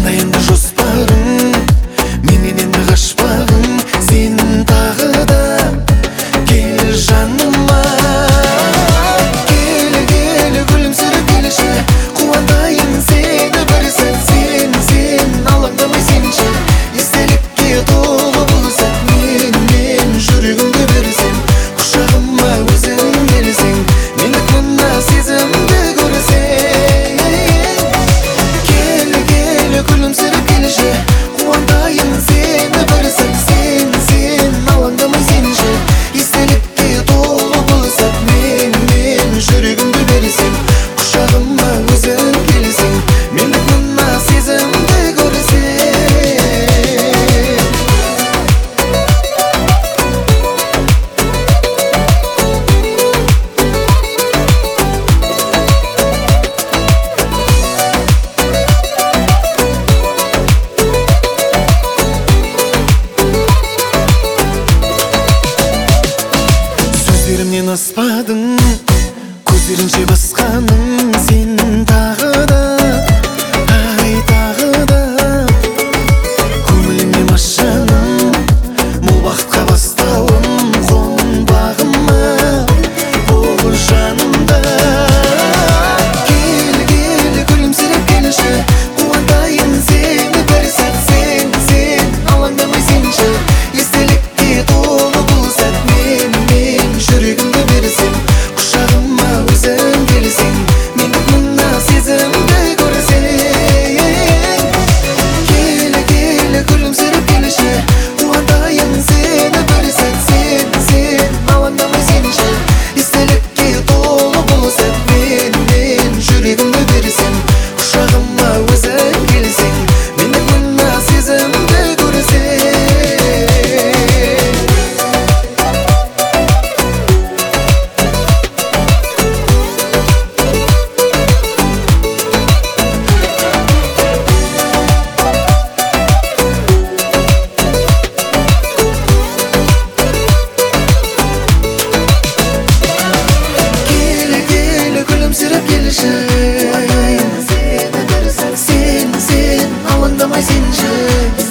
қандай енді жоспарың, менен енді қашпағың, сен тағы да кел жаныма. Кел күлімсіреп келші, қуантайын сені бір сәт. Сен алаңдамай сенші, естелікке толы бұл сәт. Мен жүрегімді берсем, құшағыма өзің келсең, мендік мына сезімді көрсең. Кел күлімсіреп келші, қуантайын сені бір сәт. Сен алаңдамай сенші, естелікке толы бұл сәт. Мен жүрегімді берсем, құшағыма өзің келсең, мендік мына сезімді көрсең. Сөздерімнен аспадың, көздерінше басқаның, сен тағы да, ай тағы да көңіліме машаным, мол бақытқа бастауым, қонбағыма бол жанымда. Кел күлімсіреп келші, қуантайын сені бір сәт. Сен алаңдамай сенші, естелікке толы бұл сәт. Мен жүрегімді берсем, құшағыма өзің келсең, мендік мына сезімді көрсең. Кел күлімсіреп келші, қуантайын сені бір сәт. Сен алаңдамай сенші, естелікке толы бұл сәт. Мен жүрегімді берсем, құшағыма өзің келсең, мендік мына сезімді көрсең. Кел күлімсіреп келші, сен алаңдамай сенші.